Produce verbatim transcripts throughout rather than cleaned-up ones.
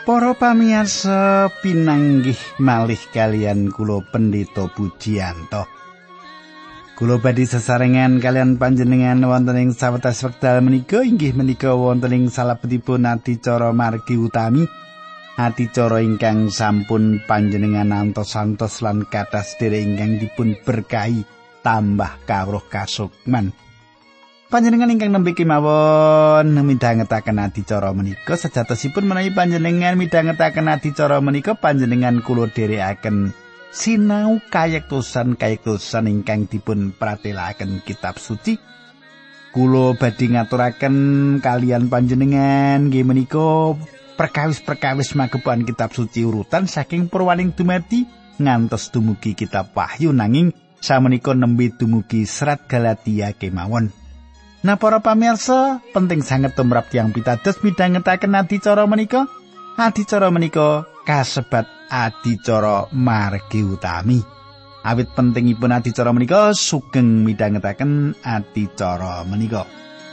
Para pamirsa pinanggih malih kalian kula Pendeta Pujiyanto. Kula badhe sesarengan kalian panjenengan wonten ing sawetawis wekdal menika inggih menika wonten ing salebetipun adicara margi utami. Adicara ingkang sampun panjenengan antos-antos lan kathah sedherek ingkang dipun berkahi tambah kawruh kasukman. Panjenengan ingkang nembe kemawon midhangetaken adicara menika sejatosipun menawi panjenengan midhangetaken adicara menika panjenengan kula dherekaken sinau kayektosan-kayektosan ingkang dipun pratelakaken kitab suci. Kula badhe ngaturaken kalian panjenengan nggih menika perkawis-perkawis magepokan kitab suci urutan saking Purwaning dumadi ngantos dumugi kitab Wahyu nanging samenika nembe dumugi serat Galatia kemawon. Nah para pamirsa, penting sanget tumrap tiyang pitados midhangetaken adicara menika. Adicara menika kasebat adicara margi utami. Awit pentingipun adicara menika sugeng midhangetaken adicara menika.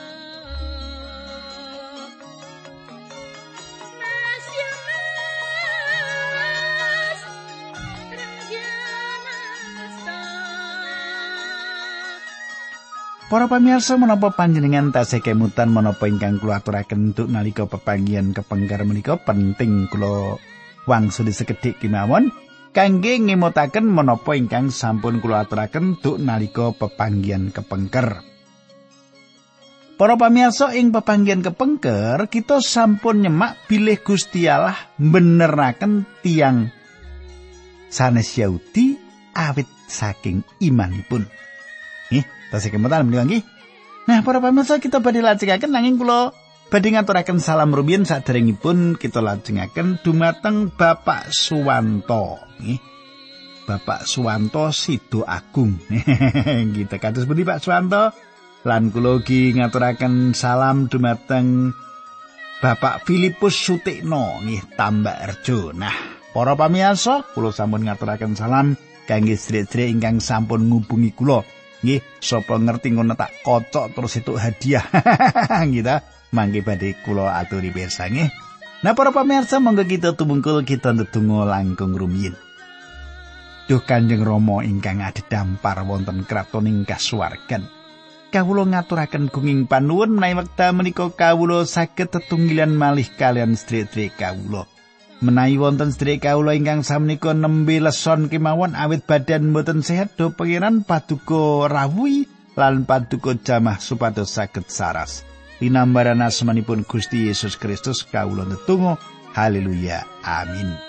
Para pamirsa menapa panjenengan tasih kemutan menapa ingkang kula aturaken untuk nalika pepanggihan kepengker menika penting kula wangsuli sekedhik kemawon kangge ngemutaken menapa ingkang sampun kula aturaken untuk nalika pepanggihan kepengker. Para pamirsa ing pepanggihan kepengker kita sampun nyemak bilih Gusti Allah mbeneraken tiyang sanes Yahudi awit saking imanipun. Nggih, tasih kemutan menika nggih. Nah, para pamirsa kita badhe lajengaken nanging kula badhe ngaturaken salam rumiyin saderengipun kita lajengaken dumateng Bapak Suwanto, nggih. Bapak Suwanto Sido Agung. Kita kados pundi Pak Suwanto? Lan kula ugi ngaturaken salam dumateng Bapak Filipus Sutikno, nggih, Tambarejo. Nah, para pamirsa, kula sampun ngaturaken salam kangge sedherek ingkang sampun ngubungi kula. Nggih, sapa ngerti ngono tak kocok terus itu hadiah. Kita mangke badhe kula aturi pirsa nggih. Nah para pamirsa monggo kita tumungkul kita ndedonga langkung rumiyin. Duh Kanjeng Rama ingkang adhedhampar wonten kratoning kasuwargan. Kawula ngaturaken gunging panuwun menawi wekdal menika kawula saged tetunggilan malih kalian sedherek kawula. Menawi wonten sedherek kawula ingkang samenika nembe leson kemawon awit badan mboten sehat do pangeran paduka rawuhi lan paduka jamah supados saged saras. Linambaran asmanipun Gusti Yesus Kristus kawula ndedonga. Haleluya. Amin.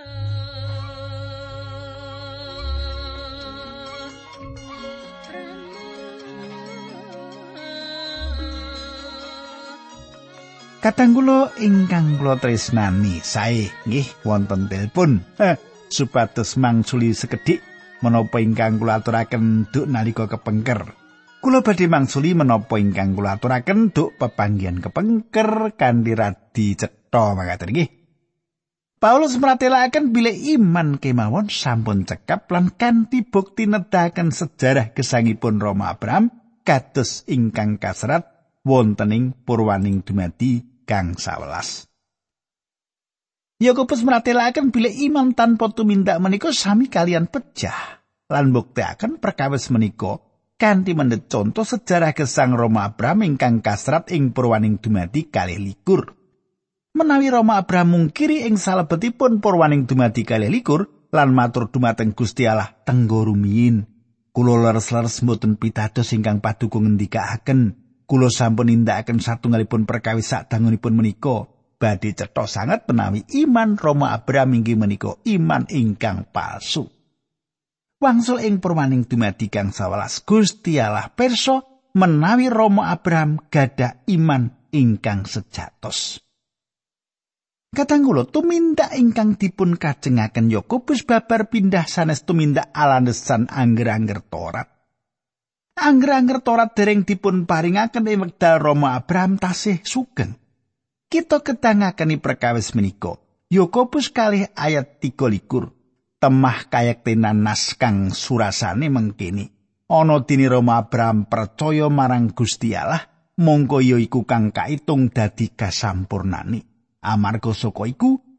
Kadang kula ingkang kula tresnani sae nggih wonten telepon supados mangsuli sekedhik menapa ingkang kula aturaken duk nalika kepengker. Kula badhe mangsuli menapa ingkang kula aturaken duk pepanggihan kepengker kanthi radi cetha makaten nggih. Paulus mratelaken bilih iman kemawon sampun cekap lan kanthi bukti nedahaken sejarah gesangipun Rama Abraham kados ingkang kaserat wontening Purwaning dumadi kang sawelas. Yakobus mratelaken bilih iman tanpa tumindak menika sami kalian pejah lan mbuktekaken perkawis menika kanthi mendhet contoh sejarah gesang Rama Abraham ingkang kasrat ing Purwaning dumadi kalih likur. Menawi Rama Abraham mungkiri ing salebetipun Purwaning dumadi kalih likur lan matur dumateng Gusti Allah tenggo rumiyin, kula leres-leres mboten pitados ingkang paduka ngendikaaken. Kula sampun nindakaken satunggalipun perkawis sadangunipun menika badhe cetha sanget menawi iman Rama Abraham inggih menika iman ingkang palsu. Wangsul ing Purwaning dumadi kang sawelas Gusti Allah pirsa menawi Rama Abraham gadah iman ingkang sejatos. Kadang kula tumindak ingkang dipun kajengaken Yakobus babar pindah sanes tumindak alandesan angger-angger Torat. Angger-angger Torat dereng dipun paringaken ing wekdal Rama Abraham tasih sugeng. Kita kedangakeni perkawis menika. Yakobus kalih ayat tiga likur. Temah kayektenan nas kang surasane mengkene. Ana dene Rama Abraham percaya marang Gusti Allah, mongko ya iku kang kaitung dadi kasampurnane. Amarga saka iku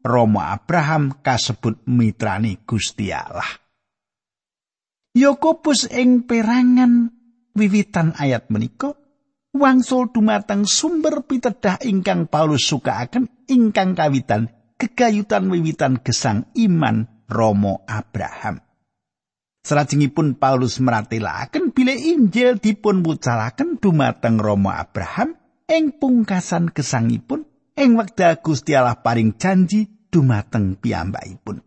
Rama Abraham kasebut mitrane Gusti Allah. Yakobus ing perangan wiwitan ayat menika wangsul dumateng sumber pitedah ingkang Paulus sukaaken ingkang kawitan gegayutan wiwitan gesang iman Rama Abraham. Salajengipun Paulus maratelaken bilih Injil dipun wucalaken dumateng Rama Abraham ing pungkasan gesangipun ing wekdal Gusti Allah paring janji dumateng piyambakipun.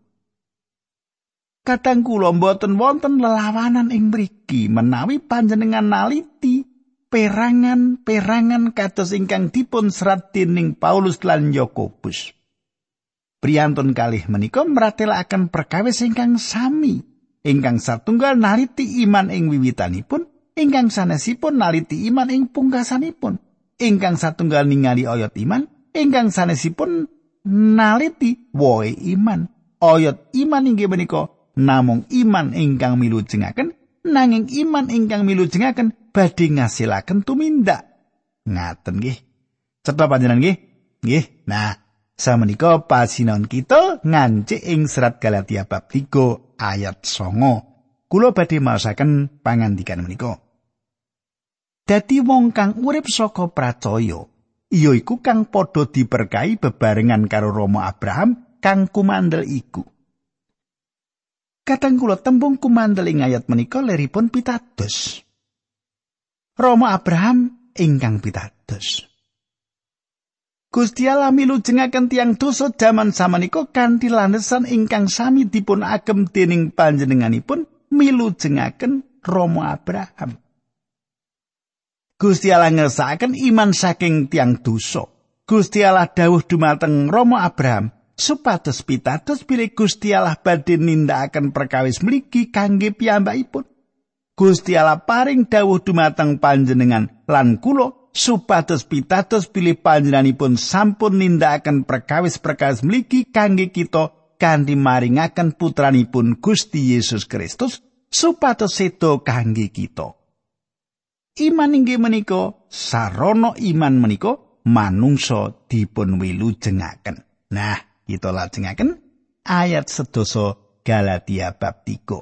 Kadang kula boten wonten lelawanan ing mriki menawi panjenengan naliti perangan-perangan kados ingkang dipun serat dening Paulus lan Yakobus. Priyantun kalih menika mratelaken perkawis ingkang sami, ingkang satunggal naliti iman ing wiwitanipun, ingkang sanesipun naliti iman ing pungkasanipun, ingkang satunggal ningali oyot iman, ingkang sanesipun naliti woe iman. Oyot iman inggih menika namung iman ingkang milujengaken, nanging iman ingkang milujengaken badhe ngasilaken tumindak. Ngaten nggih. Cetha panjenengan nggih? Nggih. Nah, samenika pasinaon kita ngancik ing serat Galatia bab tiga ayat songo. Kula badhe maosaken pangandikan menika. Dadi wong kang urip saka pracaya, iya iku kang padha diberkahi bebarengan karo Rama Abraham kang kumandel iku. Kadang kula tembung kumandel ing ayat menika leripun pitados. Rama Abraham ingkang pitados. Gusti Allah milujengaken tiyang dosa jaman samenika kanthi landesan ingkang sami dipun agem dening panjenenganipun milujengaken Rama Abraham. Gusti Allah ngersakaken iman saking tiyang dosa. Gusti Allah dawuh dumateng Rama Abraham supados pitados bilih Gusti Allah badhe nindakaken perkawis mligi kangge piyambakipun. Gusti Allah paring dawuh dumateng panjenengan lan kula supados pitados bilih panjenenganipun sampun nindakaken perkawis-perkawis mligi kangge kita kanthi maringaken putranipun Gusti Yesus Kristus supados seda kangge kita. Iman inggih menika sarana iman menika manungsa dipun wilujengaken. Nah, kita lajengaken ayat sedasa Galatia bab tiga.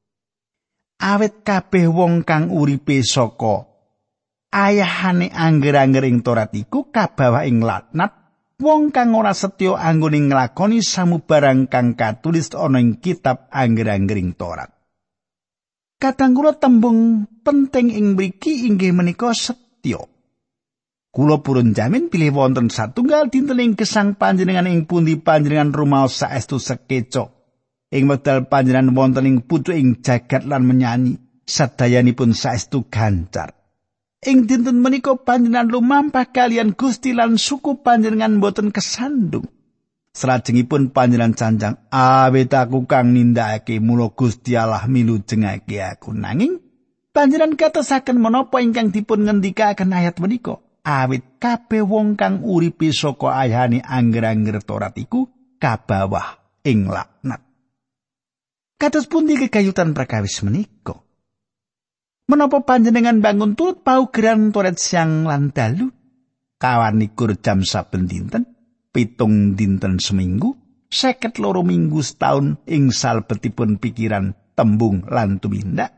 Awit kabeh wong kang uripe saka ayahane angger-angger ing Torat iku kabawa ing laknat, wong kang ora setya anggone nglakoni samubarang kang katulis ana ing kitab angger-angger ing Torat. Kadang kula tembung penting ing mriki inggih menika setya. Kula purun jamin bilih wonten satunggal dinten ing gesang panjenengan ing pundi panjenengan rumaos saestu sekeca. Ing wekdal panjenengan wonten ing pucuk ing jagat lan menyanyi, sadayanipun saestu gancar. Ing dinten menika panjenengan lumampah kalian Gusti lan suku panjenengan boten kesandung. Salajengipun panjenengan canjang, awit aku kang nindakake mula Gusti Allah milujengake aku. Nanging panjenengan katosaken menapa ingkang dipun ngendikaken ayat menika? Awit kabeh wong kang uripe saka ayahane angger-angger Torat iku kabawah ing laknat. Kados pundi kegayutan prakawis menika? Menapa panjenengan bangun turut paugeran Torat siang lan dalu? Kawanikur jam saben dinten, pitung dinten seminggu, seket loro minggu setahun ing salebetipun pikiran, tembung lan tumindak.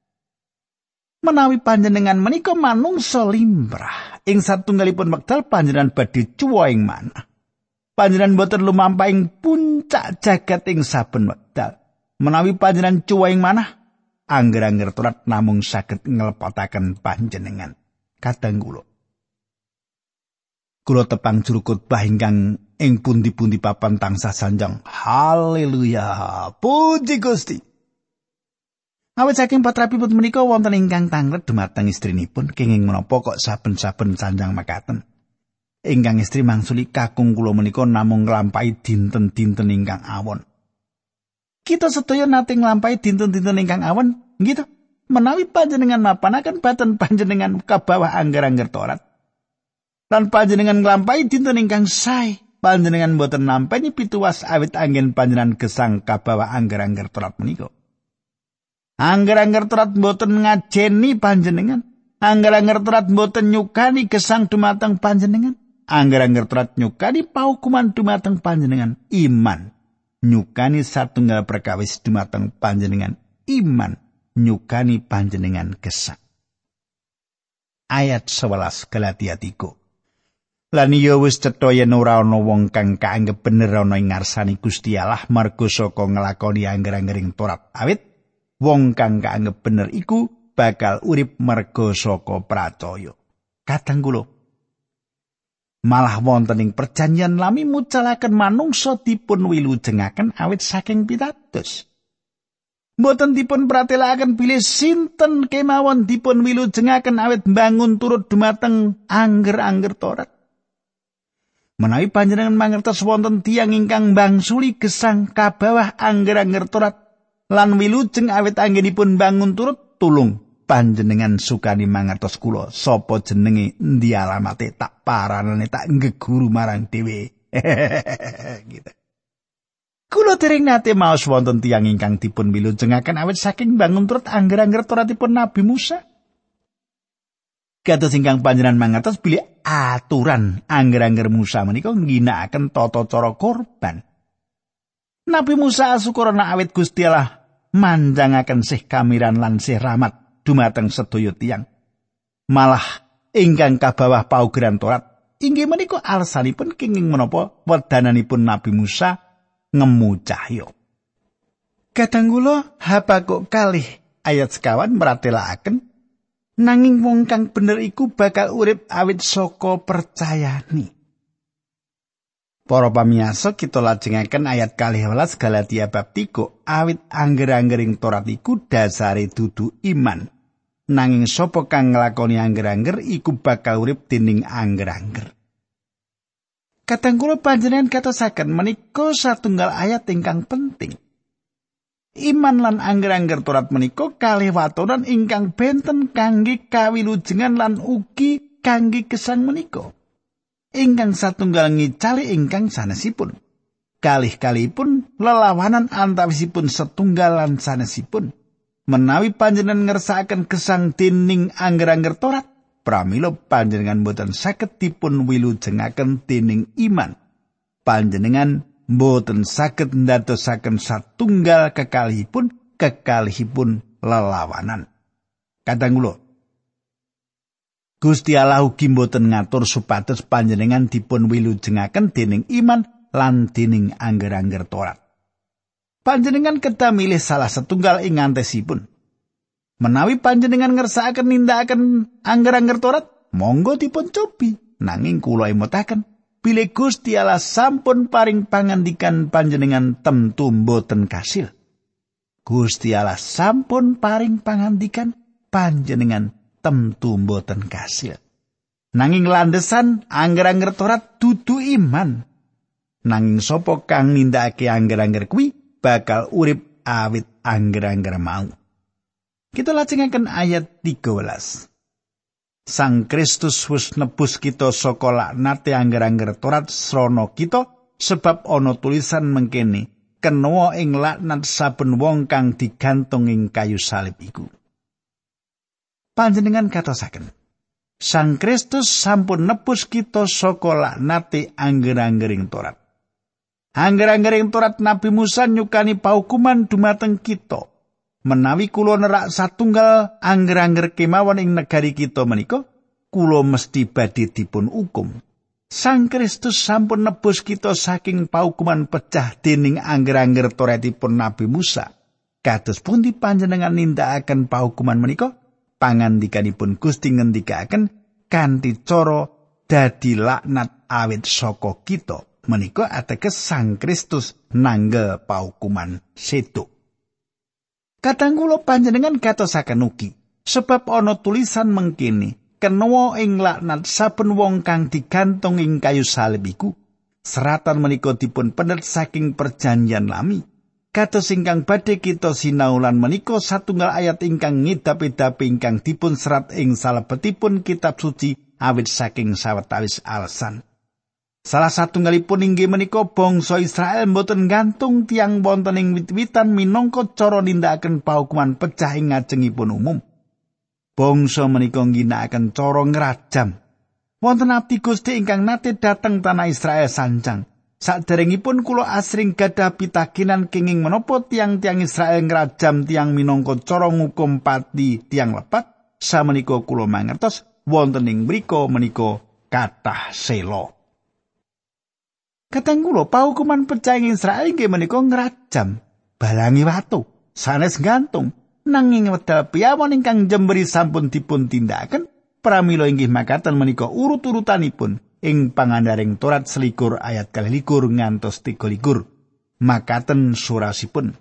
Menawi panjenengan menika manungsa limrah, ing satunggalipun wekdal panjenengan badhe cuwa ing manah. Panjenengan boten lumampah ing puncak jagat ing saben wekdal. Menawi panjenengan cuwa ing manah, angger-angger Torat namung saged nglepataken panjenengan. Kadang kula Kula tepang juru khotbah ingkang ing pundi-pundi papan tansah sanjang. Haleluya. Puji Gusti. Awit saking patrapipun menika wonten ingkang tanglet dumateng istrinipun kenging menapa kok saben-saben sanjang makaten. Ingkang istri mangsuli kakung kula menika namung nglampahi dinten-dinten ingkang awon. Kita sedaya nate nglampahi dinten-dinten ingkang awon, nggih to? Menawi panjenengan mapanaken baten panjenengan kabawah angger-angger Torat. Lan panjenengan nglampahi dinten ingkang sae, panjenengan boten nampi pituwas awit anggen panjenengan gesang kabawah angger-angger Torat menika. Angger-angger Torat boten ngajeni panjenengan, angger-angger Torat boten nyukani gesang dumateng panjenengan. Angger-angger Torat nyukani paukuman dumateng panjenengan iman. Nyukani satunggal perkawis dumateng panjenengan iman. Nyukani panjenengan gesang. Ayat sewelas Galatia tiga. Lan iya wis cetha yen ora ana wong kang kaanggep bener ana ing ngarsane Gusti Allah marga saka nglakoni angger-anggering Torat. Awit wong kang kaanggep bener iku bakal urip marga saka pracaya. Kadang kula malah wonten ing perjanjian lami mucalaken manungsa dipun wilujengaken awit saking pitados. Mboten dipun pratelakaken bilih sinten kemawon dipun wilujengaken awit bangun turut dumateng angger-angger Torat. Menawi panjenengan mangertos wonten tiyang ingkang bangsuli gesang kabawah angger-angger Torat lan wilujeng awit anggenipun bangun turut, tulung panjenengan sukani mangertos kula sapa jenenge endi alamate tak paranane tak ngeguru marang dhewe. Gitu. Kula dereng nate maos wonten tiyang ingkang dipun wilujengaken awit saking bangun turut angger-angger Toratipun Nabi Musa. Kados ingkang panjenengan mangertos bilih aturan angger-angger Musa menika ngginakaken tata cara korban. Nabi Musa asukurana awit Gusti Allah manjangaken sih kamiran lan sih rahmat dumateng sedaya tiyang. Malah ingkang kabawah paugeran Torat inggih menika alasanipun kenging menapa wedananipun Nabi Musa ngemu cahya. Kadang kula Habakuk kalih ayat sekawan meratelaken nanging wong kang bener iku bakal urip awit saka percayane. Para pamiyasa kita lajengaken ayat kalih welas Galatia bab tiga awit angger-anggering Torat iku dasare dudu iman. Nanging sapa kang nglakoni angger-angger iku bakal urip dening angger-angger. Kadang kula panjenengan katosaken menika satunggal ayat ingkang penting. Iman lan angger-angger Torat menika kalih watonan ingkang benten kangge kawilujengan lan ugi kangge gesang menika. Ingkang satunggal ngicali ingkang sanesipun. Kalih-kalihipun lelawanan antawisipun setunggal lan sanesipun. Menawi panjenengan ngersakaken gesang dening angger-angger Torat, pramila panjenengan boten saged dipun wilujengaken dening iman. Panjenengan boten saged ndadosaken satunggal kekalihipun kekalihipun lelawanan. Kadang kula Gusti Allah ugi boten ngatur supados panjenengan dipun wilujengaken dening iman lan dening angger-angger Torat. Panjenengan kedah milih salah setunggal ing ngantesipun. Menawi panjenengan ngersakaken nindakaken angger-angger Torat, monggo dipun cobi. Nanging kula emutaken bilih Gusti Allah sampun paring pangandikan panjenengan temtu boten kasil. Gusti Allah sampun paring pangandikan panjenengan temtu boten kasil. Nanging landesan angger-angger Torat dudu iman. Nanging sapa kang nindakake angger-angger kuwi bakal urip awit angger-angger mau. Kita lajengaken ayat tiga belas. Sang Kristus wis nebus kita saka laknate angger-angger Torat srana kita sebab ana tulisan mengkene kena ing laknat saben wong kang digantung ing kayu salib iku. Panjenengan katosaken Sang Kristus sampun nebus kita saka laknate angger-anggering Torat. Angger-anggering Torat Nabi Musa nyukani paukuman dumateng kita. Menawi kula nerak satunggal angger-angger kemawon ing negari kita menika, kula mesti badhe dipun hukum. Sang Kristus sampun nebus kita saking paukuman pecah dening angger-angger Toratipun Nabi Musa. Kados pundi panjenengan nindakaken paukuman menika? Pangandikanipun Gusti ngendikaken kanthi cara dadi laknat awit saka kita. Menika ateges Sang Kristus nanggel paukuman sedo. Kadang kula panjenengan katosaken ugi, sebab ana tulisan mengkene, kena ing laknat saben wong kang digantung ing kayu salib iku. Seratan menika dipun pendet saking perjanjian lami. Kados ingkang badhe kita sinaulan menika satunggal ayat ingkang ngidap-idapi ingkang dipun serat ing salebetipun kitab suci awit saking sawetawis alasan. Salah satunggalipun inggih menika bangsa Israel mboten gantung tiang wonten ing wit-witan minangka cara nindakaken paukuman pecah ing ngajengipun umum. Bangsa menika ngginakaken cara ngrajam. Wonten abdi Gusti ingkang nate dhateng tanah Israel sancang. Saderengipun kula asring gadah pitakenan kenging menapa tiang-tiang Israel ngrajam tiang minangka cara ngukum pati tiang lepat, samenika kula mangertos wonten ing mriku menika kathah sela. Kateng kula paukuman pecah ing Israel inggih menika ngrajam, balangi watu, sanes gantung, nanging wedal piyawon ingkang jemberi sampun dipun tindakaken pramila inggih makaten menika urut-urutanipun. Ing pangandaring Torat selikur ayat kalilikur ngantos tiga likur. Makaten surasipun.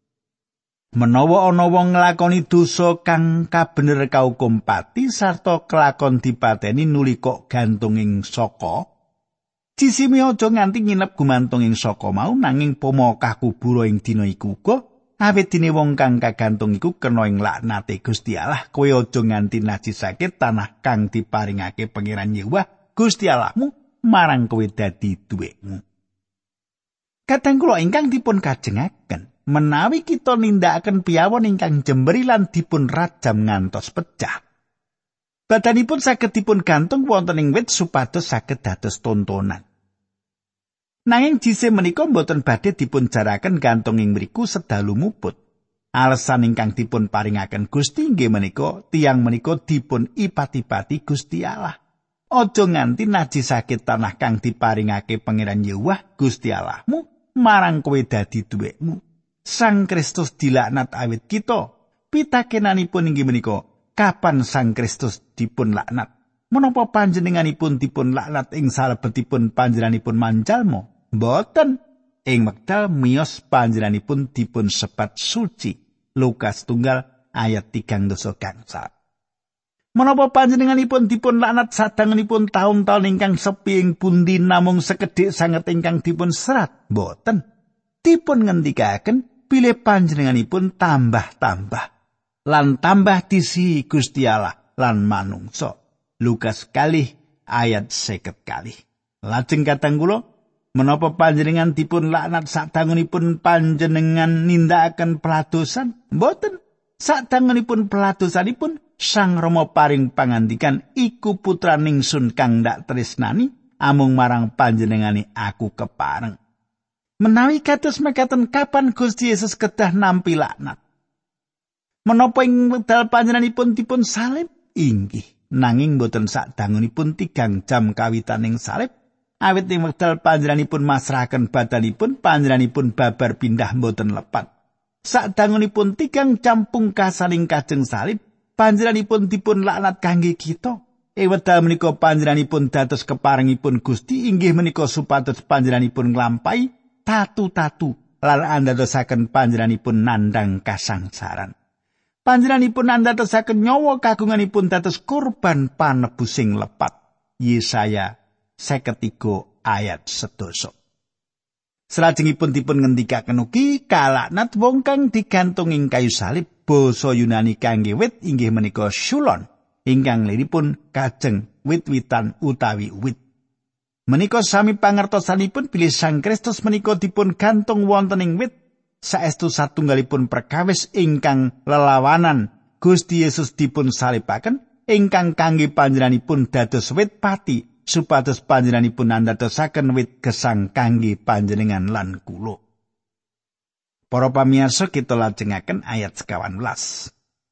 Menawa ana wong nglakoni dosa kang kabener kaukum pati sarta kelakon dipateni nuli kok gantung ing saka, cisime aja nganti nginep gumantung ing saka mau nanging pomo kakubura ing dina iku uga awit dene wong kang kagantung iku kena ing laknate Gusti Allah. Kowe aja nganti najisake tanah kang diparingake Pangeran Yahweh Gusti Allahmu marang kowe dadi duwekmu. Kadang kula ingkang dipun kajengaken, menawi kita nindakaken piyawon ingkang jemberi lan dipun rajam ngantos pecah, badanipun saged dipun gantung wonten ing wit supados saged dados tontonan. Nanging jise menika boten badhe dipun jaraken gantung ing mriku sedalu muput. Alasan ingkang dipun paringaken Gusti inggih menika tiyang menika dipun ipati-ipati Gusti Allah. Aja nganti najisake tanah kang diparingake Pangeran Yahweh Gusti Allahmu marang kowe dadi duwekmu. Sang Kristus dilaknat awit kita. Pitakenanipun inggih menika, kapan Sang Kristus dipun laknat? Menapa panjenenganipun dipun laknat ing salebetipun panjenenganipun manjalma? Mboten. Ing wekdal miyos panjenenganipun dipun sebat suci. Lukas tunggal ayat tigang dosa gangsal. Menapa panjenenganipun dipun laknat sadangunipun taun-taun ingkang sepi ing pundi namung sekedhik sanget ingkang dipun serat? Mboten. Dipun ngendikaken bilih panjenenganipun tambah-tambah lan tambah disi Gusti Allah lan manungsa. Lukas kalih ayat seket kalih. Lajeng katang kula, menapa panjenengan dipun laknat sadangunipun panjenengan nindakaken peladosan? Mboten. Sadangunipun peladosanipun Sang Rama paring pangandikan, iku putraning sun kang ndak tresnani, amung marang panjenengane aku kepareng. Menawi kados mekaten kapan Gusti Yesus kedah nampi laknat? Menapa ing wekdal panjenenganipun dipun salib? Inggih, nanging boten sadangunipun tigang jam kawitaning salib, awit ing wekdal panjenenganipun masrahaken badanipun, panjenenganipun babar pindah boten lepat. Sadangunipun tigang jam pungkasaning kajeng salib, panjenenganipun dipun laknat kangge kita. Ing wekdal menika panjenenganipun dados keparengipun Gusti inggih menika supados panjenenganipun nglampahi tatu-tatu lan andadosaken panjenenganipun nandhang kasangsaran. Panjenenganipun andadosaken nyawa kagunganipun dados kurban panebusing lepat. Yesaya seket tiga ayat sedasa. Salajengipun dipun ngendikaken ugi kalaknat wong kang digantung ing kayu salib. Basa Yunani kangge wit inggih menika shulon, ingkang liripun kajeng wit-witan utawi wit. Menika sami pangertosanipun bilih Sang Kristus menika dipun gantung wonten ing wit, saestu satunggalipun perkawis ingkang lelawanan Gusti Yesus dipun salibaken, ingkang kangge panjenenganipun dados wit pati, supados panjenenganipun andadosaken wit gesang kangge panjenengan lan kula. Para pamirsa, kita lajengaken ayat sekawan welas.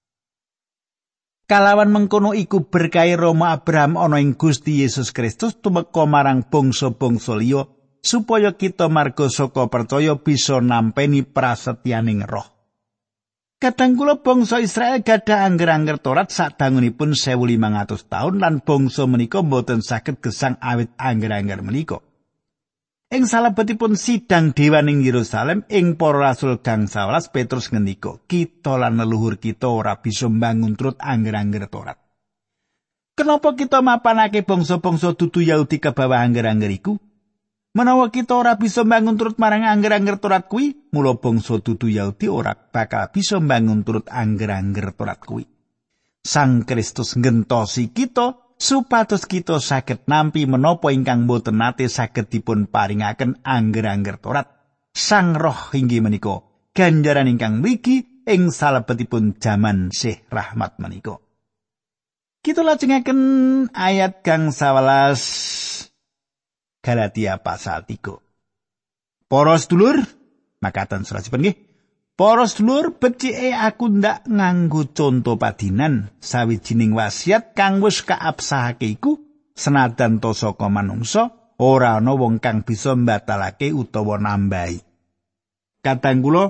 Kalawan mengkono iku berkah Rama Abraham ana ing Gusti Yesus Kristus tumeka marang bangsa-bangsa liya supaya kita marga saka percaya bisa nampeni prasetyaning roh. Kadang kula bangsa Israel gadah angger-angger Torat sadangunipun sewu limang atus taun lan bangsa menika boten saged gesang awit angger-angger menika. Ing salebetipun sidang dewan ing Yerusalem ing para rasul gangsal welas Petrus ngendika, kita lan leluhur kita ora bisa mbangun turut angger-angger Torat. Kenapa kita mapanake bangsa-bangsa dudu Yahudi ke bawah angger-angger iku? Menawa kita ora bisa mbangun turut marang angger-angger Torat kuwi, mula bangsa dudu Yahudi ora bakal bisa mbangun turut angger-angger Torat kuwi. Sang Kristus ngentosi kita supados kita saged nampi menapa ingkang boten nate saged dipun paringaken angger-angger Torat. Sang Roh inggih menika ganjaran ingkang mligi ing salebetipun jaman sih rahmat menika. Kita lajengaken ayat kang sewelas Galatia pasal tiga. Para sedulur, makaten surasipun nggih. Para sedulur, becike aku ndak nganggo conto padinan sawijining wasiat kang wis kaabsahake iku senajan to saka manungsa ora ana wong kang bisa mbatalake utawa nambahi. Kadang kula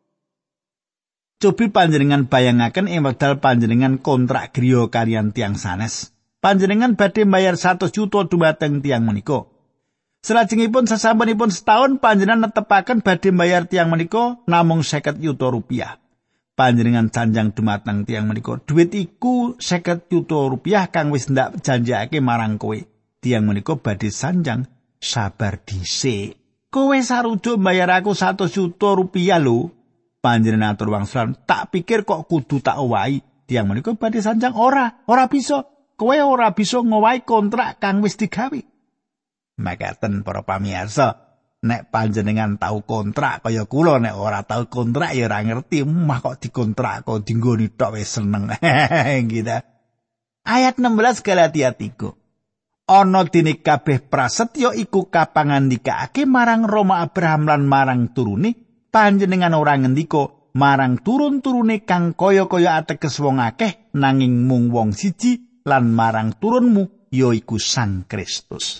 cobi panjenengan bayangaken ing wekdal panjenengan kontrak griya kaliyan tiyang sanes. Panjenengan badhe mbayar seratus juta dhumateng tiyang menika. Salajengipun sasampunipun setahun panjenengan netepaken badhe mbayar tiyang menika namung seket juta rupiah. Panjenengan sanjang dumateng tiyang menika. Dhuwit iku seket juta rupiah kang wis ndak janjake marang kowe. Tiyang menika badhe sanjang sabar dhisik. Kowe sarujuk mbayar aku seratus juta rupiah lho. Panjenengan atur wangsulan, tak pikir kok kudu tak owahi. Tiyang menika badhe sanjang ora, ora bisa. Kowe ora bisa ngowahi kontrak kang wis digawe. Makaten para pamirsa, nek panjenengan tau kontrak kaya kula, nek ora tau kontrak ya ora ngerti, mah kok dikontrak kok dinggoni tok wis seneng. Gitu. Ayat enam belas Galatia tiga. Ana dene kabeh prasetya iku kapangandikaake marang Roma Abraham lan marang turune, panjenengan ora ngendika marang turun-turune kang kaya-kaya ateges wong akeh nanging mung wong siji lan marang turunmu yaiku Sang Kristus.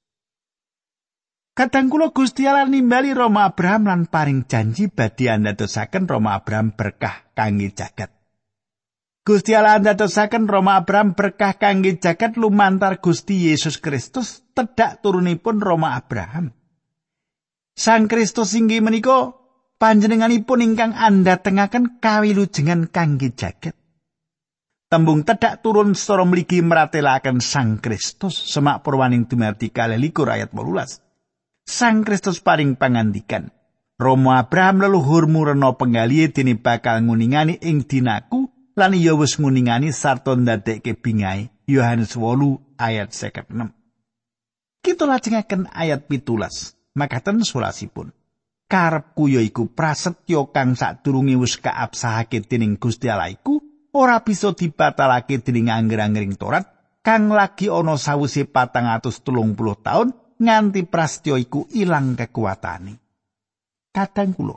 Kadang kula Gusti Allah nimbali Roma Abraham lan paring janji badhe andadosaken Roma Abraham berkah kangge jagat. Gusti Allah andadosaken Roma Abraham berkah kangge jagat lumantar Gusti Yesus Kristus tedhak turunipun Roma Abraham. Sang Kristus inggih menika panjenenganipun ingkang andhatengaken kawilujengan kangge jagat. Tembung tedhak turun secara mligi meratelaken Sang Kristus semak purwaning dumadi kalih likur ayat wolulas. Sang Kristus paring pangandikan, Rama Abraham leluhurmu rena penggalihe dene bakal nguningani ing dinaku lan iya wis nguningani sarta ndadekke bingahe. Yohanes wolu ayat seket enem. Kita lajengaken ayat pitulas. Makaten sulasipun. Karepku yaiku prasetya kang sadurunge wis kaabsahake dening Gusti Allah iku ora bisa dibatalake dening angger-anggering Torat kang lagi ana sawise patang atus telung puluh taun nganti prasetya iku ilang kekuatane. Kadang kula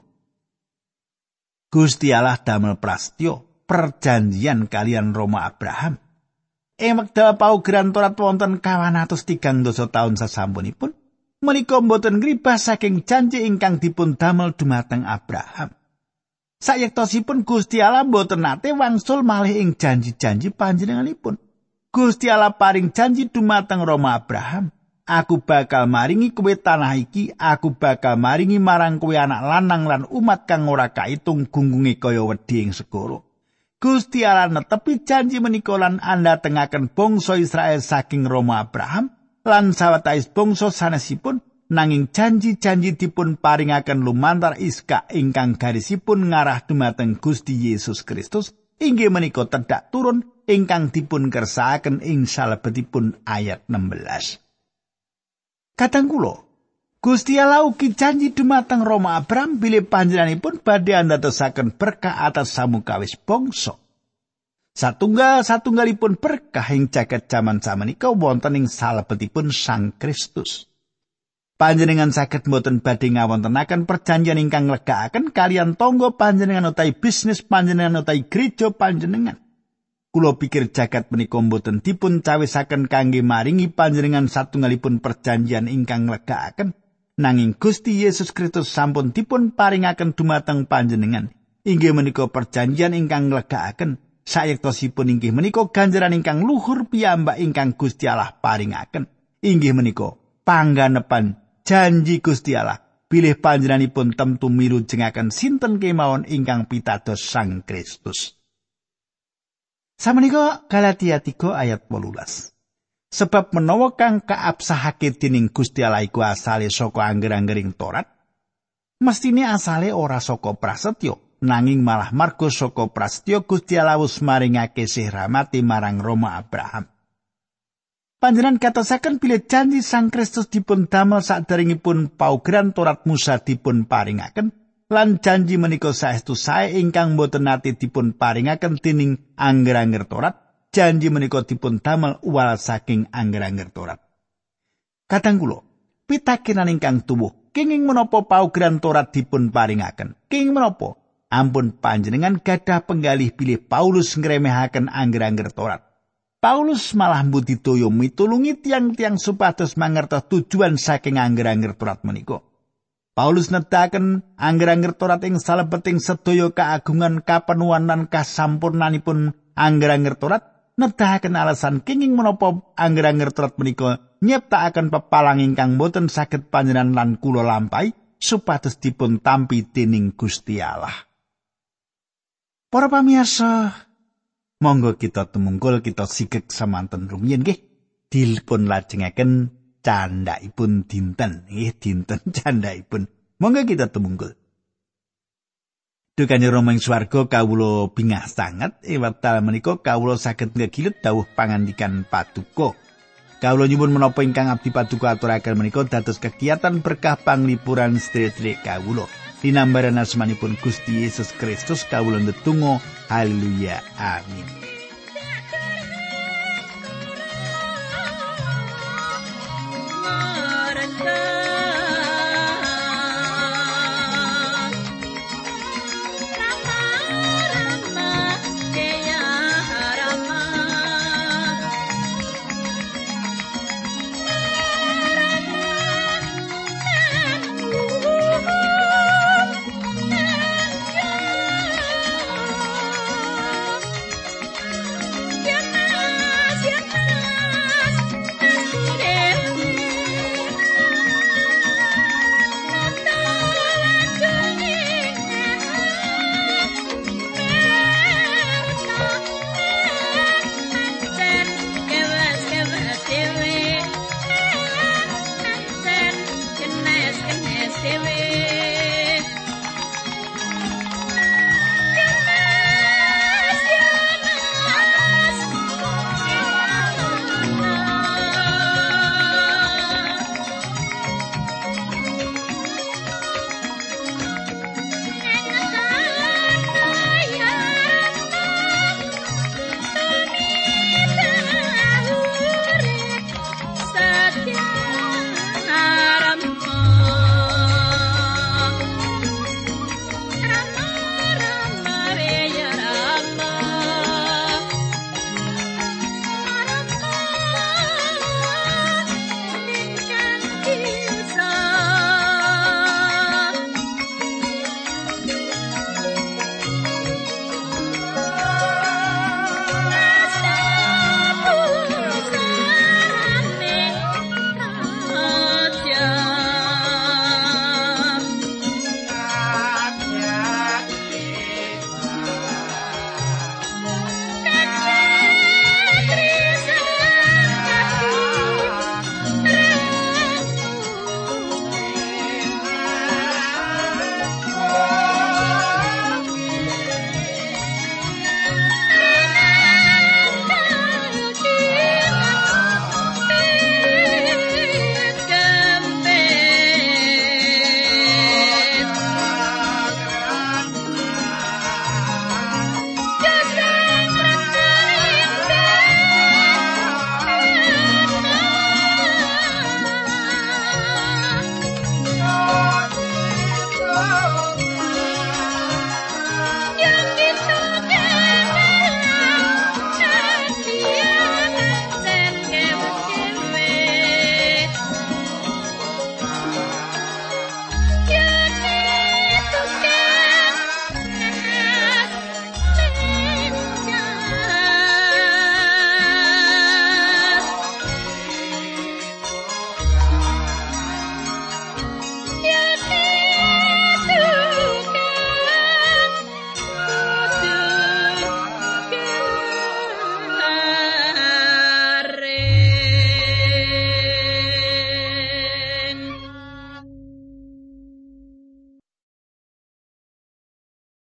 Gusti Allah damel prasetya perjanjian kalian Roma Abraham. Ing wekdal paugeran Torat wonten kawan atus tigang dasa taun sasampunipun, menika boten ngribah saking janji ingkang dipun damel dumateng Abraham. Sayektosipun Gusti Allah boten nate wangsul malih ing janji-janji panjenenganipun. Gusti Allah paring janji dumateng Roma Abraham. Aku bakal maringi kowe tanah iki, aku bakal maringi marang kowe anak lanang lan umat kang ora kaitung gunggunge kaya wedi ing segara. Gusti Allah netepi janji menika lan andhatengaken bangsa Israel saking Roma Abraham lan sawetawis bangsa sanesipun, nanging janji-janji dipun paringaken lumantar Iska ingkang garisipun ngarah dumateng Gusti Yesus Kristus inggih menika tedhak turun ingkang dipun kersakaken ing salebetipun ayat enam belas. Kadang kula Gusti Allah ugi janji dumateng Roma Abraham bilih panjenenganipun badhe andadosaken berkah atas samukawis bangsa. Satunggal satunggalipun berkah ing jagat jaman samenika wonten ing salebetipun Sang Kristus. Panjenengan saged mboten badhe ngawontenaken perjanjian ingkang legakaken kaliyan tangga panjenengan utawi bisnis panjenengan utawi gereja panjenengan. Kula pikir jagat menika mboten dipun cawisaken kangge maringi panjenengan satunggalipun perjanjian ingkang legakaken, nanging Gusti Yesus Kristus sampun dipun paringaken dumateng panjenengan. Inggih menika perjanjian ingkang legakaken, sayektosipun inggih menika ganjaran ingkang luhur piyambak ingkang Gusti Allah paringaken. Inggih menika pangganepan janji Gusti Allah bilih panjenenganipun temtu milujengaken sinten kemawon ingkang pitados Sang Kristus. Samenika Galatia tiga ayat wolulas. Sebab menawa kang kaabsahake dening Gusti Allah iku asale saka angger-anggering Torat, mestine asale ora saka prasetya, nanging malah marga saka prasetya Gusti Allah wis maringake sih rahmati marang Roma Abraham. Panjenengan katosaken bilih janji Sang Kristus dipun damel saderengipun paugeran Torat Musa dipun paringaken, lan janji menika saestu sae ingkang boten nate dipun paringaken dening angger-angger Torat, janji menika dipun damel uwal saking angger-angger Torat. Kadang kula pitakenan ingkang tuwuh, kenging menapa paugeran Torat dipun paringaken? Kenging menapa? Ampun panjenengan gadah penggalih bilih Paulus ngremehaken angger-angger Torat. Paulus malah mbudidaya mitulungi tiang-tiang supados mangertos tujuan saking angger-angger Torat menika. Paulus nedahaken angger-angger Torat ing salebeting sedaya kaagungan kapenuhan lan kasampurnanipun angger-angger Torat, nedahaken alasan kenging menapa angger-angger Torat menika nyiptakaken pepalang ingkang boten saged panjenengan lan kula lampahi supados dipun tampi dening Gusti Allah. Para pamirsa, monggo kita tumungkul kita sigek samanten rumiyin nggih dipun lajengaken candhaipun dinten nggih dinten candhaipun. Monggo kita tumungkul. Duh Kanjeng Rama ing swarga kawula bingah sanget ing wekdal menika kawula saged ngegilet dawuh pangandikan Paduka. Kawula nyuwun menapa ingkang Abdi Paduka aturaken menika dados kegiatan berkah panglipuran sedherek kawula. Dinambaran asmanipun Gusti Yesus Kristus kawula ndedonga haleluya amin.